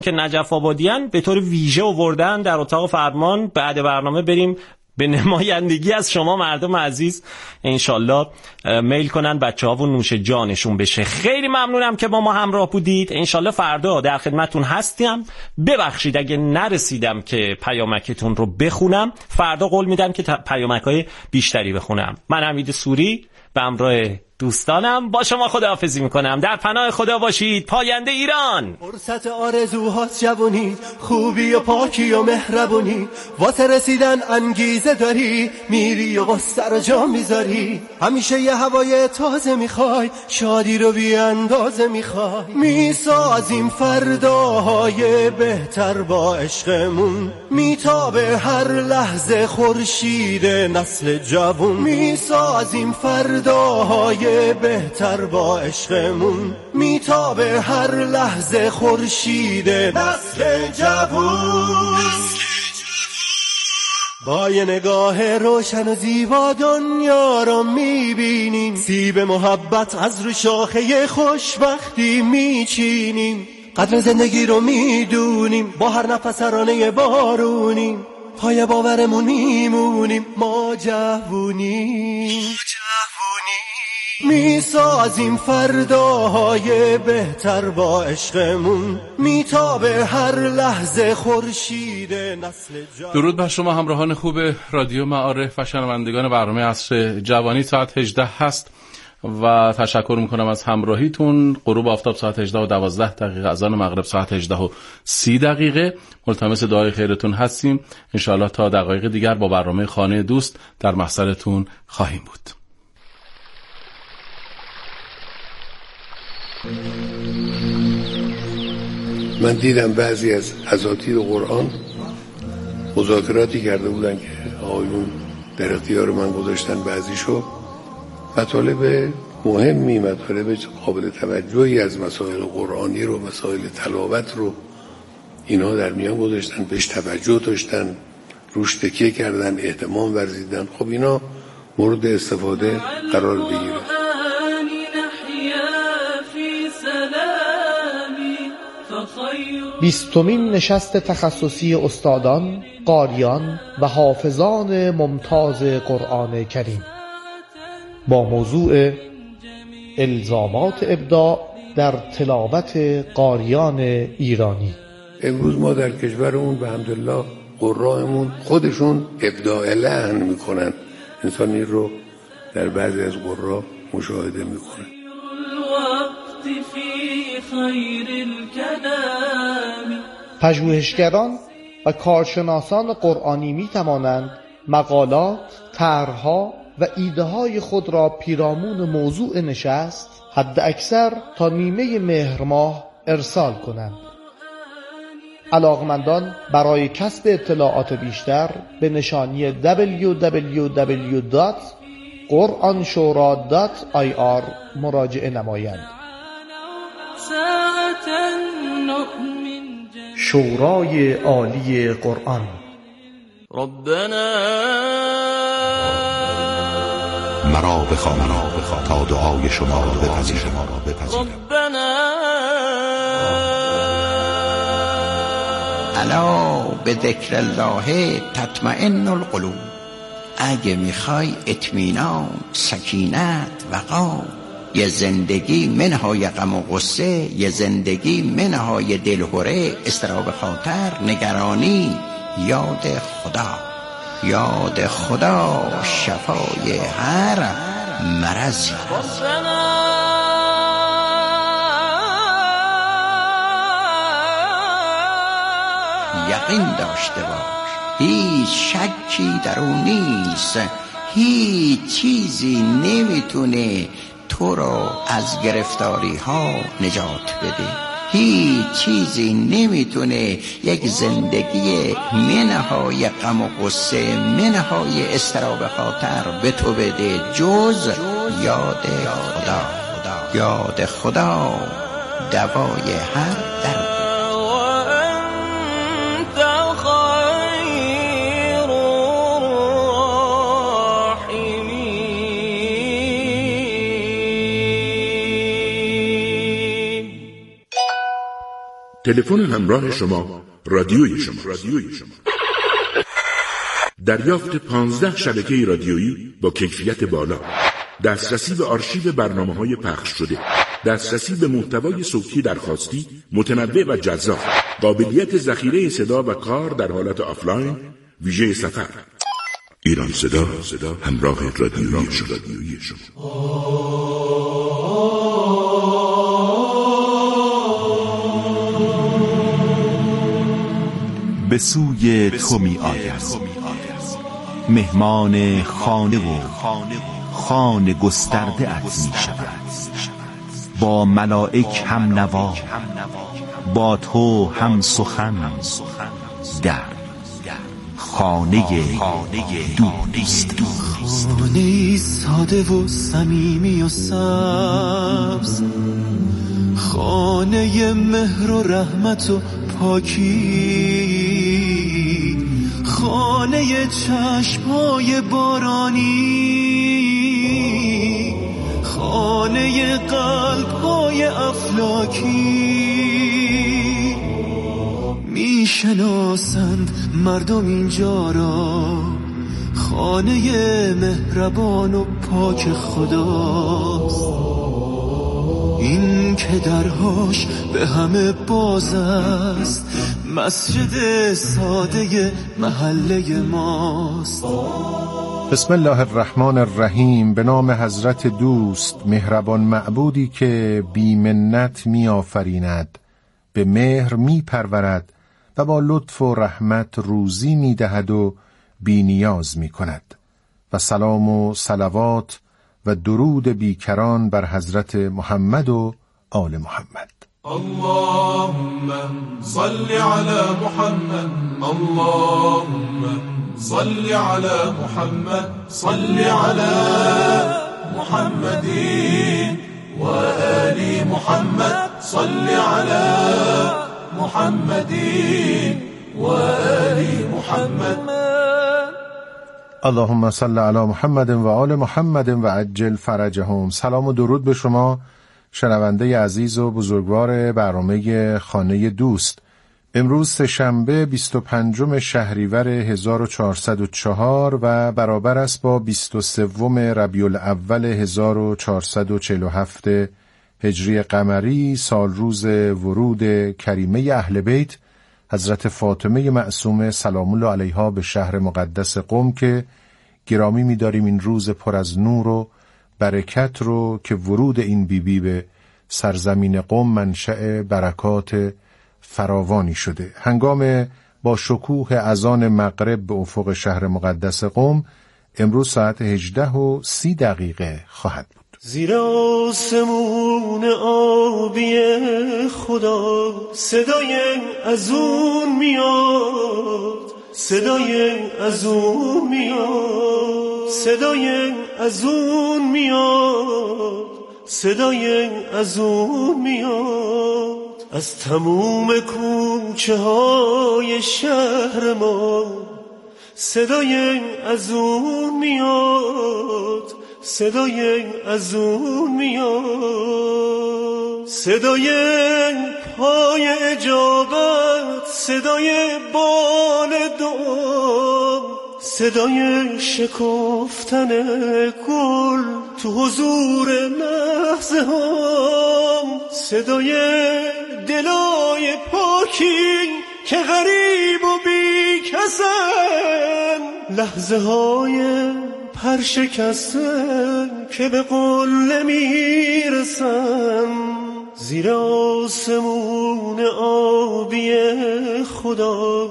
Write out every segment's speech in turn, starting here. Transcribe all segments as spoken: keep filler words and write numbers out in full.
که نجف آبادیان به طور ویژه آوردن در اتاق فرمان. بعد برنامه بریم به نمایندگی از شما مردم عزیز انشالله میل کنن بچه ها و نوش جانشون بشه. خیلی ممنونم که با ما همراه بودید. انشالله فردا در خدمتون هستیم. ببخشید اگه نرسیدم که پیامکتون رو بخونم، فردا قول میدم که پیامکای بیشتری بخونم. من حمید سوری به همراه دوستانم با شما خداحافظی میکنم. در پناه خدا باشید. پاینده ایران. فرصت آرزوهات جوونی، خوبی و پاکی و مهربونی، واسه رسیدن انگیزه داری، میری و قصه رو جا میذاری، همیشه یه هوای تازه میخوای، شادی رو بی اندازه میخوای، میسازیم فرداهای بهتر با عشقمون، میتابه هر لحظه خورشید نسل جوون، میسازیم فرداهای بهتر با عشقمون، میتابه هر لحظه خورشید نسل جوون. با یه نگاه روشن و زیبا دنیا رو میبینیم، سیب محبت از رو شاخه خوشبختی میچینیم، قدر زندگی رو میدونیم، با هر نفس رانه بارونیم، پای باورمون میمونیم، ما جوونیم، میسازیم فرداهای بهتر با عشقمون، میتابه هر لحظه خورشید نسل جوان. درود بر شما همراهان خوب رادیو معارف و شنوندگان برنامه عصر جوانی. ساعت هجده هست و تشکر میکنم از همراهیتون. غروب آفتاب ساعت هجده و دوازده دقیقه، اذان مغرب ساعت هجده و سی دقیقه. ملتمس دعای خیرتون هستیم. انشاءالله تا دقایق دیگر با برنامه خانه دوست در محضرتون خواهیم بود. من دیدم بعضی از اساتید قرآن مذاکراتی کرده بودن که آقایون در اختیار من گذاشتن، بعضیشو مطالب مهمی، مطالب قابل توجهی از مسائل قرآنی رو، مسائل تلاوت رو اینا در میان گذاشتن، بهش توجه داشتن، روش تکیه کردن، اهتمام ورزیدن. خب اینا مورد استفاده قرار بگیره. بیستمین نشست تخصصی استادان، قاریان و حافظان ممتاز قرآن کریم با موضوع الزامات ابداع در تلاوت قاریان ایرانی. امروز ما در کشورمون به حمدالله قرائمون خودشون ابداع لحن میکنن. انسان این رو در بعضی از قرا مشاهده میکنه. پژوهشگران و کارشناسان قرآنی می توانند مقالات، طرح‌ها و ایده‌های خود را پیرامون موضوع نشست حد اکثر تا نیمه مهر ماه ارسال کنند. علاقمندان برای کسب اطلاعات بیشتر به نشانی دبلیو دبلیو دبلیو دات قرآن شورا دات آی آر مراجعه نمایند. شورای عالی قرآن. ربنا مرا بخوان تا دعای شما را بپذیرم. ربنا الا به ذکر الله تطمئن القلوب. اگه میخوای اطمینان، سکینت، وقار، یه زندگی منهای غم و غصه، یه زندگی منهای دلهره، استراب خاطر، نگرانی، یاد خدا. یاد خدا شفای هر مرضی. یقین داشته باش هیچ شکی در اون نیست، هیچ چیزی نمیتونه تو رو از گرفتاری ها نجات بده، هیچ چیزی نمیتونه یک زندگی منهای غم و غصه، منهای استراب خاطر به تو بده جز یاد خدا. یاد خدا دوای هر درد. تلفن همراه شما رادیوی شما. رادیوی شما. دریافت پانزده شبکه رادیویی با کیفیت بالا، دسترسی به آرشیو برنامه‌های پخش شده، دسترسی به محتوای صوتی درخواستی متنوع و جذاب، قابلیت ذخیره صدا و کار در حالت آفلاین، ویژه سفر. ایران صدا، صدا همراه رادیویی شما. به سوی تو می آید مهمان خانه و خانه گسترده ات می شود، با ملائک هم نوا، با تو هم سخن، در خانه دوست. خانه ساده و صمیمی و سبز، خانه مهر و رحمت و پاکی، خانه چشمای بارانی، خانه قلب‌های افلاکی. میشناسند مردم اینجا را خانه مهربان و پاک خداست، این که درهاش به همه باز است، مسجد ساده محله ماست. بسم الله الرحمن الرحیم. به نام حضرت دوست، مهربان معبودی که بی منت می آفریند، به مهر می پرورد و با لطف و رحمت روزی می دهد و بی نیاز می کند. و سلام و صلوات و درود بیکران بر حضرت محمد و آل محمد. اللهم صل على محمد، اللهم صل على محمد، صل على محمد و آل محمد، صل على محمد و آل محمد. اللهم صل علی محمد و آل محمد و عجل فرجهم. سلام و درود به شما شنونده عزیز و بزرگوار برنامه خانه دوست. امروز سه‌شنبه بیست و پنجم شهریور هزار و چهارصد و چهار و برابر است با بیست و سوم ربیع الاول هزار و چهارصد و چهل و هفت هجری قمری، سال روز ورود کریمه اهل بیت حضرت فاطمه معصومه سلام الله علیها به شهر مقدس قم که گرامی می‌داریم این روز پر از نور و برکت رو که ورود این بیبی به سرزمین قم منشأ برکات فراوانی شده. هنگام با شکوه اذان مغرب به افق شهر مقدس قم امروز ساعت هجده و سی دقیقه خواهد بود. زیر آسمون آبی خدا صدای از اون میاد، صدای از اون میاد، صدای از اون میاد، صدای از اون میاد. از تموم کوچه های شهر ما صدای از اون میاد، صدای از اون میاد. صدای پای اجابت، صدای بال دعا، صدای شکفتن گل تو حضور لحظه ها، صدای دلای پاکی که غریب و بی کسن، لحظه های پرشکسته که به قله میرسن. زیر آسمون آبی خدا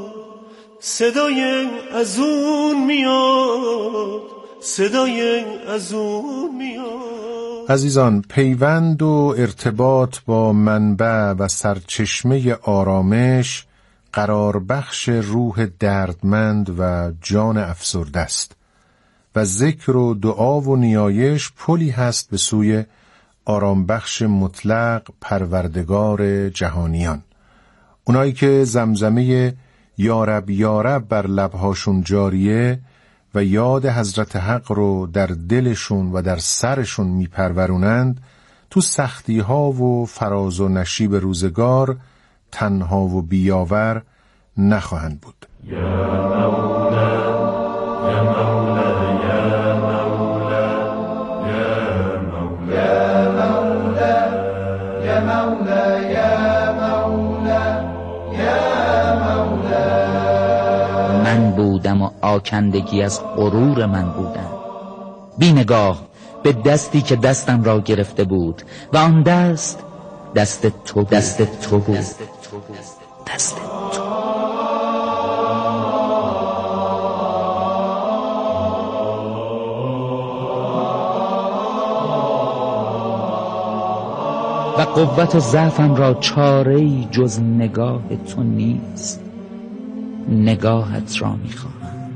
صدای از اون میاد، صدای از اون میاد. عزیزان، پیوند و ارتباط با منبع و سرچشمه آرامش قرار بخش روح دردمند و جان افسرده است و ذکر و دعا و نیایش پلی هست به سوی آرام بخش مطلق پروردگار جهانیان. اونایی که زمزمه یارب یارب بر لبهاشون جاریه و یاد حضرت حق رو در دلشون و در سرشون میپرورونند، تو سختی ها و فراز و نشیب روزگار تنها و بیاور نخواهند بود. من بودم و آکندگی از غرور من بودم، بی نگاه به دستی که دستم را گرفته بود و آن دست دست تو دست تو بود دست تو. و قوت و ضعفم را چاره‌ای جز نگاه تو نیست. نگاهت را میخواهم،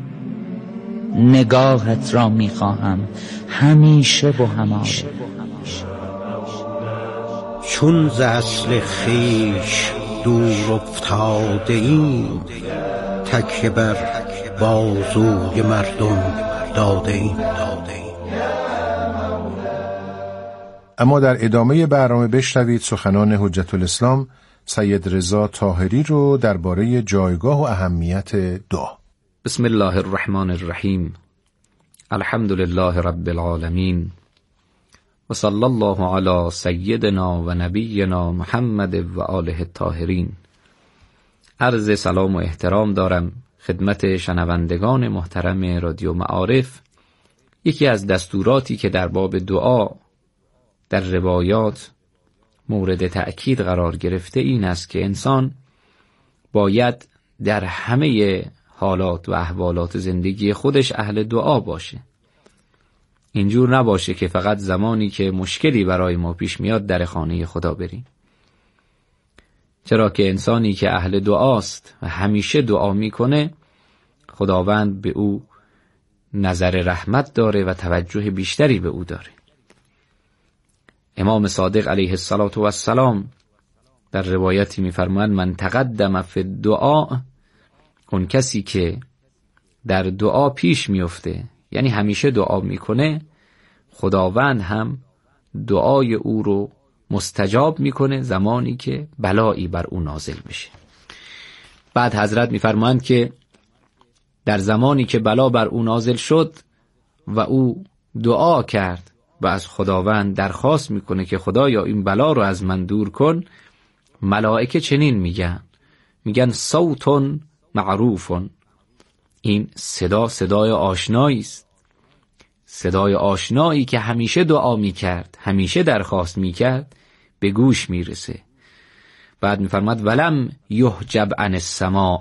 نگاهت را میخواهم همیشه و هماره. چون ز اصل خویش دور افتاده ایم، تکیه بر بازوی مردم داده ایم. اما در ادامه برنامه بشنوید سخنان حجت الاسلام سید رضا طاهری رو درباره جایگاه و اهمیت دعا. بسم الله الرحمن الرحیم. الحمد لله رب العالمین و صلی الله علی سیدنا و نبینا محمد و آله الطاهرین. عرض سلام و احترام دارم خدمت شنوندگان محترم رادیو معارف. یکی از دستوراتی که در باب دعا در روایات مورد تأکید قرار گرفته این است که انسان باید در همه حالات و احوالات زندگی خودش اهل دعا باشه. اینجور نباشه که فقط زمانی که مشکلی برای ما پیش میاد در خانه خدا بریم. چرا که انسانی که اهل دعاست و همیشه دعا میکنه، خداوند به او نظر رحمت داره و توجه بیشتری به او داره. امام صادق علیه السلام در روایتی می‌فرمایند من تقدم فی الدعاء، اون کسی که در دعا پیش میفته یعنی همیشه دعا میکنه، خداوند هم دعای او رو مستجاب میکنه زمانی که بلایی بر او نازل بشه. بعد حضرت می‌فرمایند که در زمانی که بلا بر او نازل شد و او دعا کرد و از خداوند درخواست میکنه که خدایا این بلا رو از من دور کن، ملائکه چنین میگن میگن صوتون معروفون، این صدا صدای آشنایی است، صدای آشنایی که همیشه دعا میکرد، همیشه درخواست میکرد، به گوش میرسه. بعد میفرماد ولم یحجب عن السماع،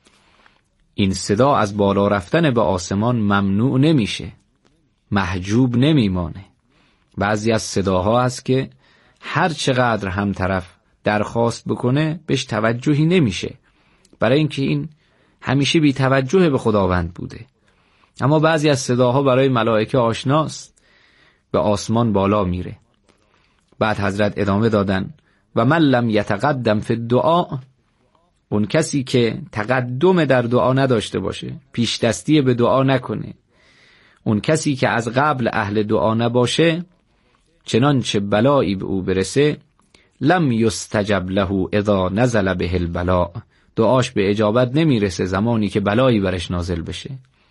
این صدا از بالا رفتن به آسمان ممنوع نمیشه، محجوب نمیمانه. بعضی از صداها هست که هر چقدر هم طرف درخواست بکنه بهش توجهی نمیشه، برای اینکه این همیشه بی توجه به خداوند بوده. اما بعضی از صداها برای ملائکه آشناست، به آسمان بالا میره. بعد حضرت ادامه دادن و من لم یتقدم فی الدعاء، اون کسی که تقدم در دعا نداشته باشه، پیش دستی به دعا نکنه، اون کسی که از قبل اهل دعا نباشه، چنانچه بلایی به او برسه لم یستجب له اذا نزل به البلاء، دعاش به اجابت نمیرسه زمانی که بلایی برش نازل بشه.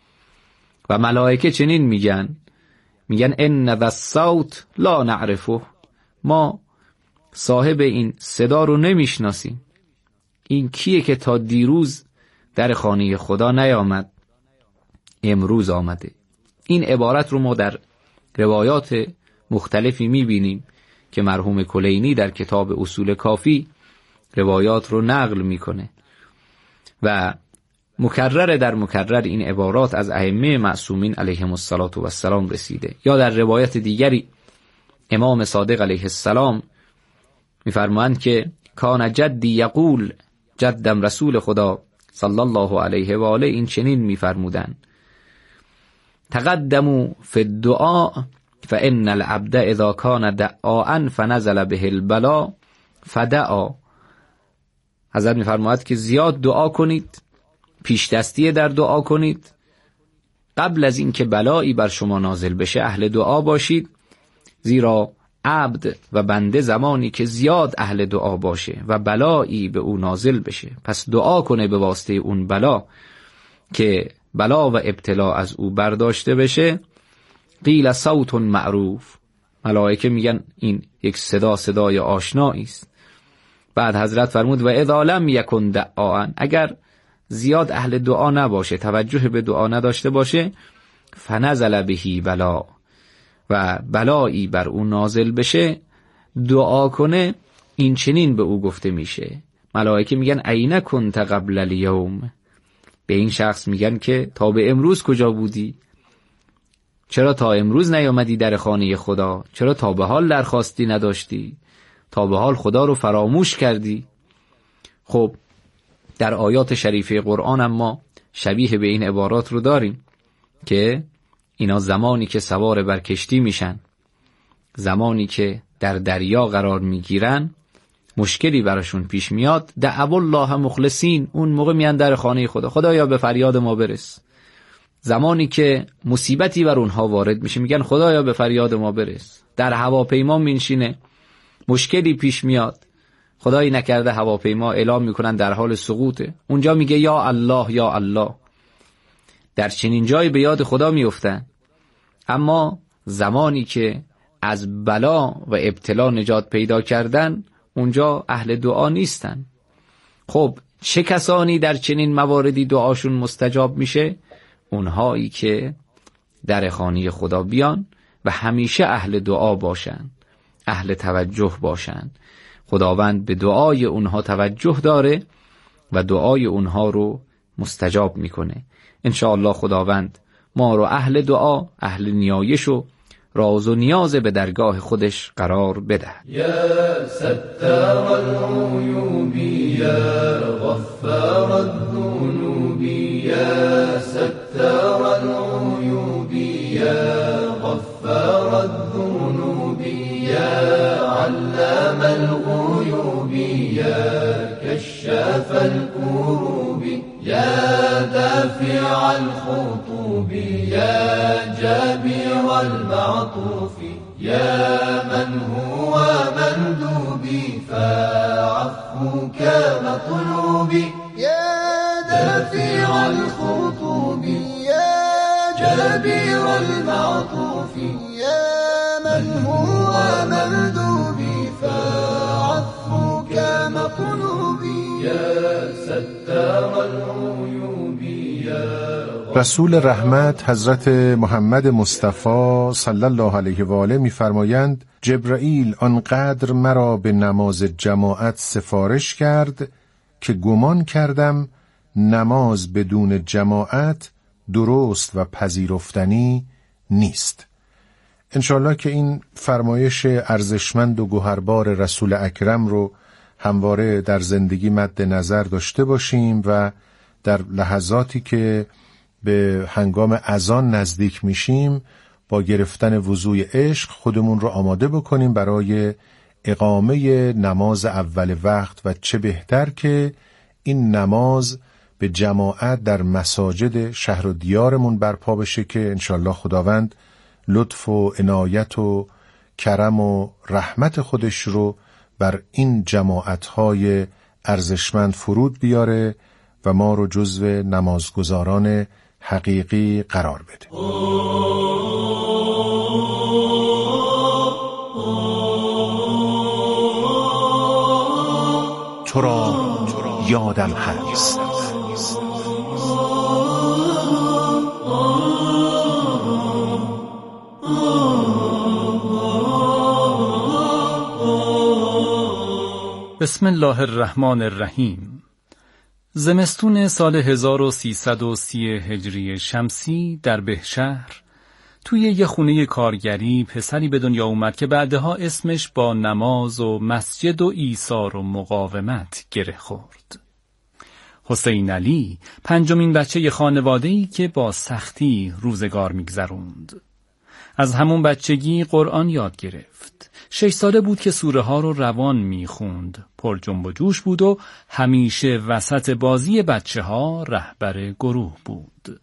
و ملائکه چنین میگن میگن ان ذا الصوت لا نعرفه، ما صاحب این صدا رو نمیشناسیم، این کیه که تا دیروز در خانه خدا نیامد امروز آمده. این عبارت رو ما در روایات مختلفی میبینیم که مرحوم کلینی در کتاب اصول کافی روایات رو نقل میکنه و مکرر در مکرر این عبارات از ائمه معصومین علیهم السلام رسیده. یا در روایت دیگری امام صادق علیه السلام میفرمایند که کان جدی یقول، جدم رسول خدا صلی الله علیه و آله این چنین میفرمودند تقدموا فی الدعاء فان العبد اذا کان دعاء فنزل به البلاء فدعا. حضرت میفرماید که زیاد دعا کنید، پیش دستی در دعا کنید، قبل از اینکه بلایی بر شما نازل بشه اهل دعا باشید، زیرا عبد و بنده زمانی که زیاد اهل دعا باشه و بلایی به او نازل بشه، پس دعا کنه به واسطه اون بلا که بلا و ابتلا از او برداشته بشه، قیل صوت معروف، ملائکه میگن این یک صدا صدای آشنایی است. بعد حضرت فرمود و اذا لم یکن دعاء، اگر زیاد اهل دعا نباشه، توجه به دعا نداشته باشه، فنزل بهی بلا، و بلایی بر او نازل بشه، دعا کنه، این چنین به او گفته میشه. ملائکه میگن اینا کنت قبل الیوم، به این شخص میگن که تا به امروز کجا بودی؟ چرا تا امروز نیامدی در خانه خدا؟ چرا تا به حال درخواستی نداشتی؟ تا به حال خدا رو فراموش کردی؟ خب در آیات شریفه قرآن اما شبیه به این عبارات رو داریم که اینا زمانی که سوار بر کشتی میشن، زمانی که در دریا قرار میگیرن، مشکلی براشون پیش میاد، دعوا الله مخلصین، اون موقع میان در خانه خدا، خدایا به فریاد ما برس. زمانی که مصیبتی بر اونها وارد میشه میگن خدایا به فریاد ما برس. در هواپیما مینشینه، مشکلی پیش میاد، خدایی نکرده هواپیما اعلام میکنن در حال سقوطه، اونجا میگه یا الله یا الله، در چنین جایی به یاد خدا میافتن. اما زمانی که از بلا و ابتلا نجات پیدا کردن، اونجا اهل دعا نیستن. خب چه کسانی در چنین مواردی دعاشون مستجاب میشه؟ اونهایی که در خانه خدا بیان و همیشه اهل دعا باشن، اهل توجه باشن. خداوند به دعای اونها توجه داره و دعای اونها رو مستجاب میکنه. انشاءالله خداوند ما رو اهل دعا، اهل نیایش و راز و نیاز به درگاه خودش قرار بده. یا ستار العیوب یا غفار الذنوب یا ستار العیوب یا غفار الذنوب یا علام الغیوب یا کشاف الکروب یا دافع الخطوب یا جابر المعطوف یا من هو مندوبی فعفوك مطلوبی یا دافع الخطوب یا جابر المعطوف یا من هو مندوبی فعفوك مطلوبی یا ستار العیوب یا رسول رحمت حضرت محمد مصطفی صلی الله علیه و آله می‌فرمایند جبرائیل آنقدر مرا به نماز جماعت سفارش کرد که گمان کردم نماز بدون جماعت درست و پذیرفتنی نیست. انشالله که این فرمایش ارزشمند و گوهربار رسول اکرم رو همواره در زندگی مد نظر داشته باشیم و در لحظاتی که به هنگام اذان نزدیک میشیم با گرفتن وضوی عشق خودمون رو آماده بکنیم برای اقامه نماز اول وقت و چه بهتر که این نماز به جماعت در مساجد شهر و دیارمون برپا بشه که انشالله خداوند لطف و عنایت و کرم و رحمت خودش رو بر این جماعت‌های ارزشمند فرود بیاره و ما رو جزو نمازگزاران حقیقی قرار بده. تو را یادم هست بسم الله الرحمن الرحیم. زمستون سال هزار و سیصد و سی هجری شمسی در بهشهر توی یه خونه کارگری پسری به دنیا اومد که بعدها اسمش با نماز و مسجد و ایثار و مقاومت گره خورد. حسین علی پنجمین بچه خانواده‌ای که با سختی روزگار میگذروند. از همون بچگی قرآن یاد گرفت. شش ساله بود که سوره ها رو روان میخوند. پر جنب و جوش بود و همیشه وسط بازی بچه ها رهبر گروه بود.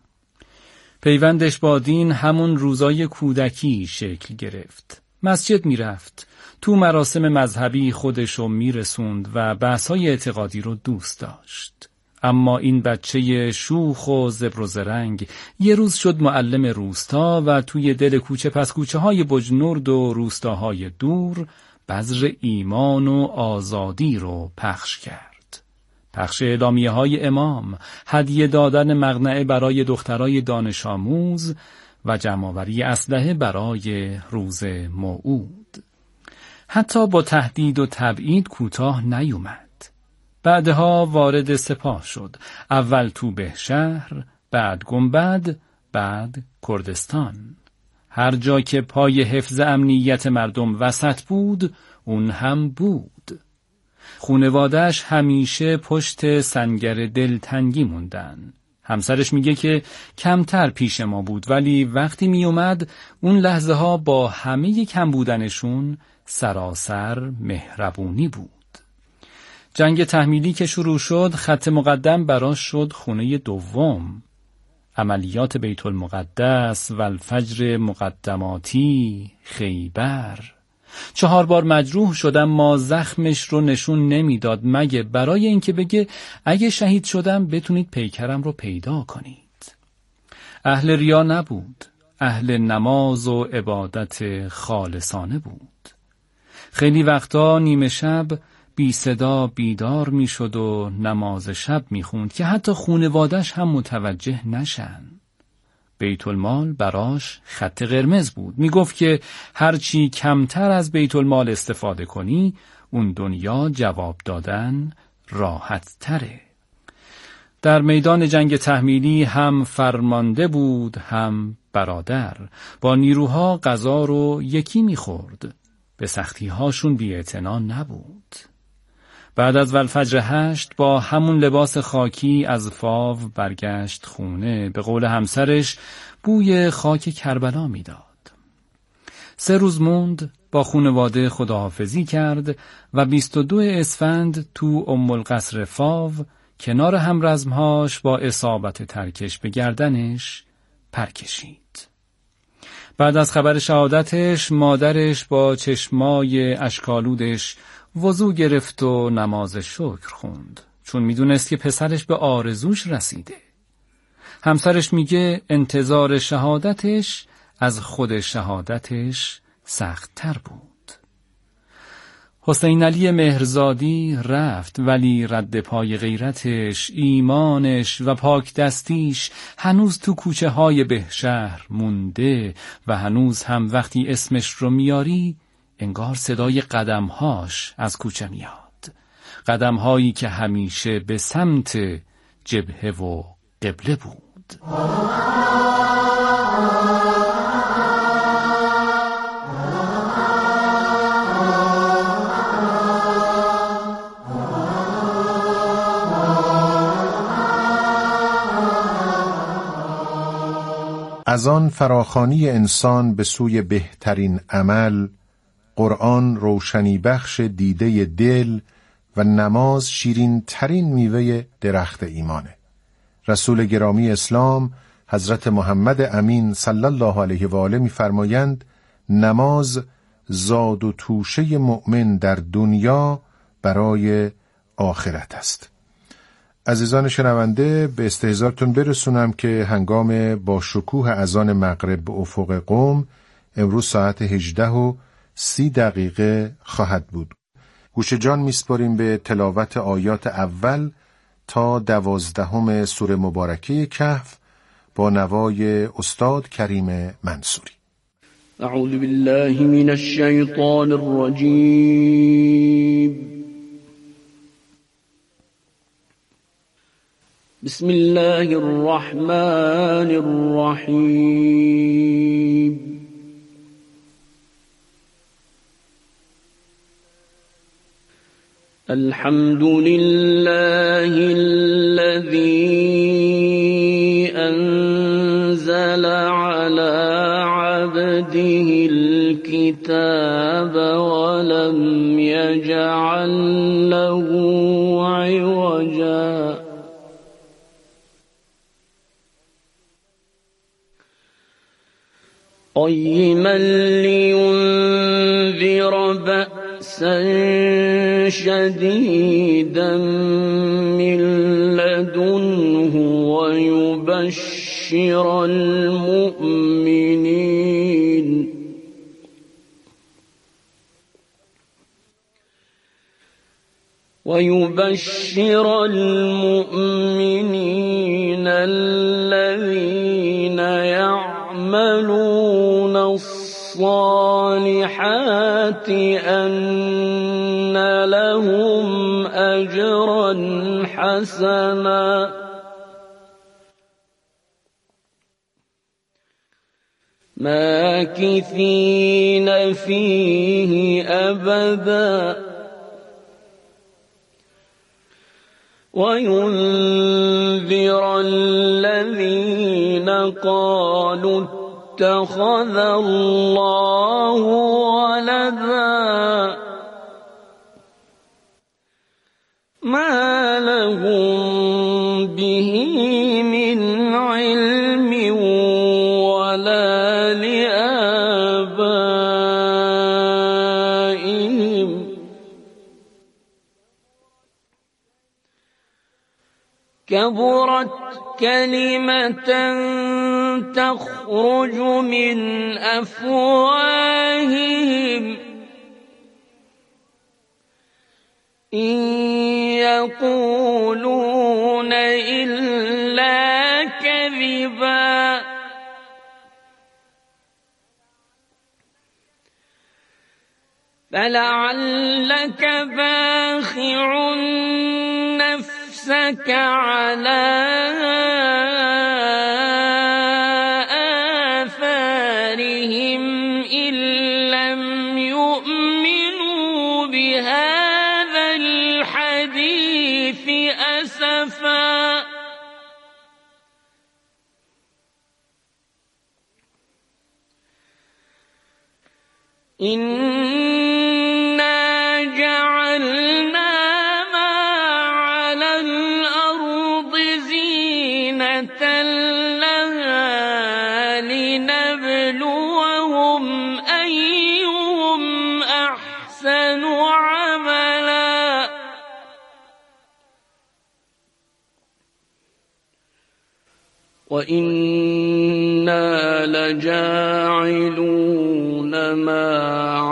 پیوندش با دین همون روزای کودکی شکل گرفت. مسجد میرفت. تو مراسم مذهبی خودشو میرسوند و بحث‌های اعتقادی رو دوست داشت. اما این بچه شوخ و زبر و زرنگ یه روز شد معلم روستا و توی دل کوچه پس کوچه های بجنورد و روستاهای دور بذر ایمان و آزادی رو پخش کرد. پخش اعلامیه های امام، هدیه دادن مقنعه برای دخترای دانش آموز و جمع‌آوری اسلحه برای روز موعود. حتی با تهدید و تبعید کوتاه نیومد. بعدها وارد سپاه شد. اول تو بهشهر، بعد گنبد، بعد کردستان. هر جا که پای حفظ امنیت مردم وسط بود، اون هم بود. خونواده‌اش همیشه پشت سنگر دلتنگی موندن. همسرش میگه که کمتر پیش ما بود، ولی وقتی میومد اون لحظه ها با همه کم بودنشون سراسر مهربونی بود. جنگ تحمیلی که شروع شد، خط مقدم براش شد خونه دوم. عملیات بیت المقدس و الفجر مقدماتی، خیبر. چهار بار مجروح شد اما زخمش رو نشون نمیداد، مگه برای اینکه بگه اگه شهید شدم بتونید پیکرم رو پیدا کنید. اهل ریا نبود، اهل نماز و عبادت خالصانه بود. خیلی وقتا نیمه شب بی صدا بیدار می شد و نماز شب می خوند که حتی خونوادش هم متوجه نشن. بیت المال براش خط قرمز بود. می گفت که هرچی کمتر از بیت المال استفاده کنی، اون دنیا جواب دادن راحت تره. در میدان جنگ تحمیلی هم فرمانده بود هم برادر. با نیروها غذا رو یکی می خورد. به سختی هاشون بی‌اعتنا نبود. بعد از والفجر هشت با همون لباس خاکی از فاو برگشت خونه. به قول همسرش بوی خاک کربلا میداد. سه روز موند، با خانواده خداحافظی کرد و بیست و دو اسفند تو ام القصر فاو کنار همرزمهاش با اصابت ترکش به گردنش پر کشید. بعد از خبر شهادتش مادرش با چشمای اشکالودش وضو گرفت و نماز شکر خوند، چون میدونست که پسرش به آرزوش رسیده. همسرش میگه انتظار شهادتش از خود شهادتش سخت‌تر بود. حسین علی مهرزادی رفت، ولی رد پای غیرتش، ایمانش و پاک دستیش هنوز تو کوچه های بهشهر مونده و هنوز هم وقتی اسمش رو میاری انگار صدای قدمهاش از کوچه میاد. قدمهایی که همیشه به سمت جبهه و قبله بود. از آن فراخوانی انسان به سوی بهترین عمل، قرآن روشنی بخش دیده دل و نماز شیرین ترین میوه درخت ایمانه. رسول گرامی اسلام حضرت محمد امین صلی الله علیه و آله می‌فرمایند نماز زاد و توشه مؤمن در دنیا برای آخرت است. عزیزان شنونده، به استحضارتون برسونم که هنگام با شکوه اذان مغرب به افق قم امروز ساعت هجده و سی دقیقه خواهد بود. گوش جان میسپاریم به تلاوت آیات اول تا دوازدهم سوره مبارکه کهف با نوای استاد کریم منصوری. اعوذ بالله من الشیطان الرجیم. بسم الله الرحمن الرحیم. الحمد لله الذي أنزل على عبده الكتاب ولم يجعل له عوجا قيما لينذر بأسا بأسا شديدا من لدنه ويبشر المؤمنين ويبشر المؤمنين الذين يعملون الصالحات أن لهم أجرا حسنا ماكثين فيه أبدا وينذر الذين قالوا اتخذ الله ولدا ما لهم به من علم ولا لآبائهم كبرت كلمة تخرج من أفواههم إن يقولون إلا كذبا فلعلك باخع نفسك على آثارهم إن لم يؤمنوا بهذا الحديث أسفا إنا جعلنا ما على الأرض زينة لها لنبلوهم أيهم أحسن عملا وإنا لجاعلون ما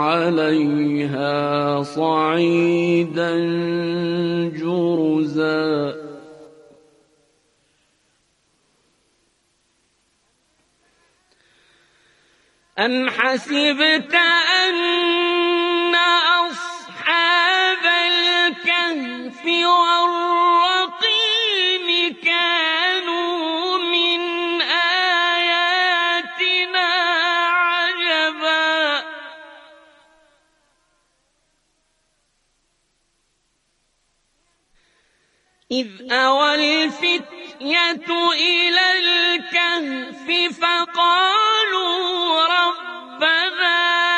عليها صعيدا جرزا أم حسبت أن أصحاب الكهف والرقيم كانوا من آياتنا عجبا إذ أوى الفتية إلى الكهف فقالوا ربنا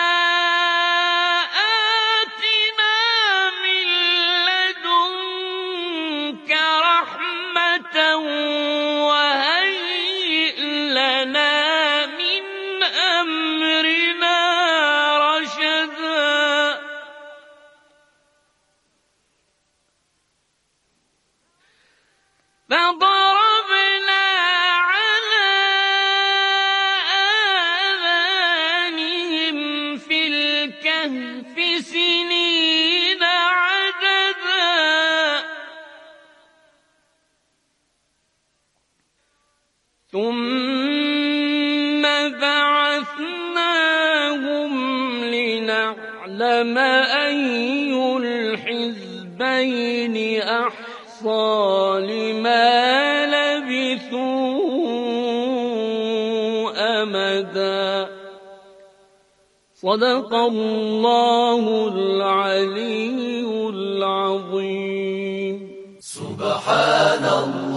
آتنا من لدنك رحمة وهيئ لنا من أمرنا رشدا فضربنا على آذانهم في الكهف سنين عددا ثم بعثناهم لنعلم أي الحزبين أحصى لما لبثوا أمدا صدق الله العلي العظيم سبحان الله